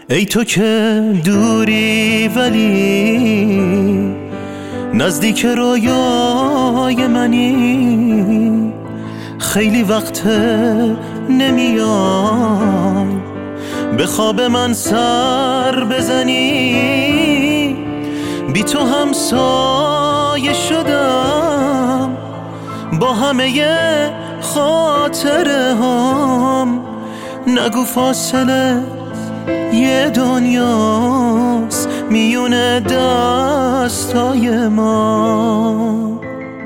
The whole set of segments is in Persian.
ای تو که دوری ولی نزدیک رویای منی، خیلی وقت نمیای به خواب من سر بزنی. بی تو همسایه شدم با همه خاطره هم، نگو فاصله یه دنیاست میونه دستای ما.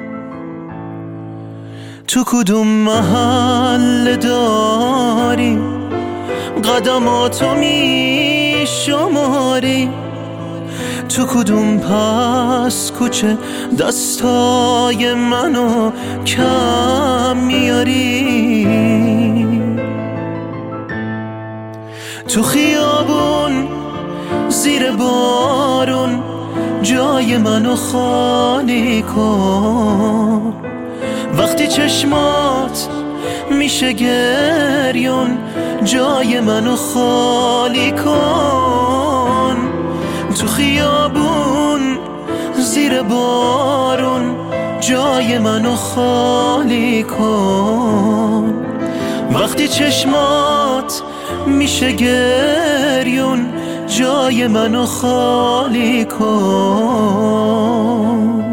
تو کدوم محل داری قدماتو می شماری؟ تو کدوم پس کوچه دستای منو کم میاری؟ تو خیابون زیر بارون جای منو خالی کن، وقتی چشمات میشه گریون جای منو خالی کن. تو خیابون زیر بارون جای منو خالی کن، وقتی چشمات میشه گریون جای منو خالی کن.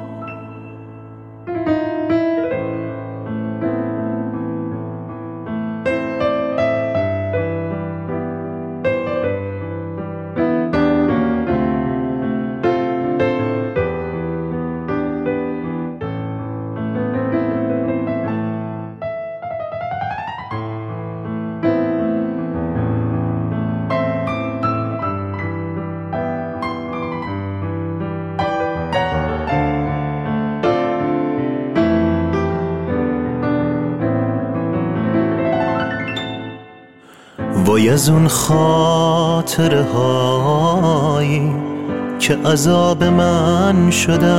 وای از اون خاطره هایی که عذاب من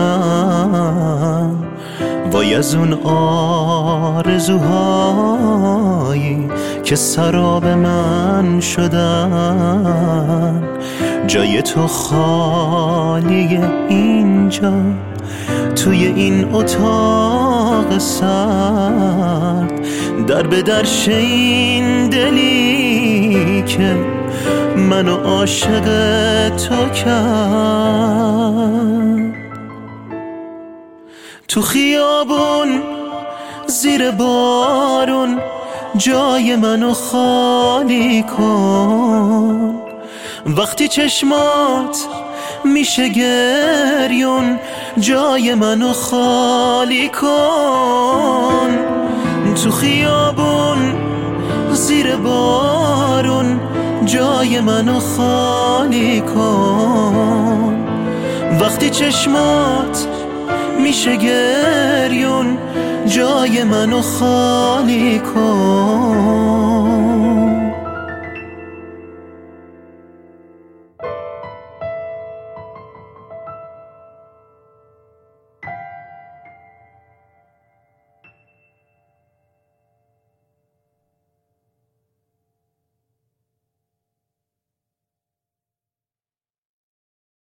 شدن، وای از اون آرزوهایی که سراب من شدن. جای تو خالیه اینجا توی این اتاق سرد، در به در این دلی که منو عاشق تو کرد. تو خیابون زیر بارون جای منو خالی کن، وقتی چشمات میشه گریون جای منو خالی کن. تو خیابون زیر بارون جای منو خالی کن، وقتی چشمات میشه گریون جای منو خالی کن.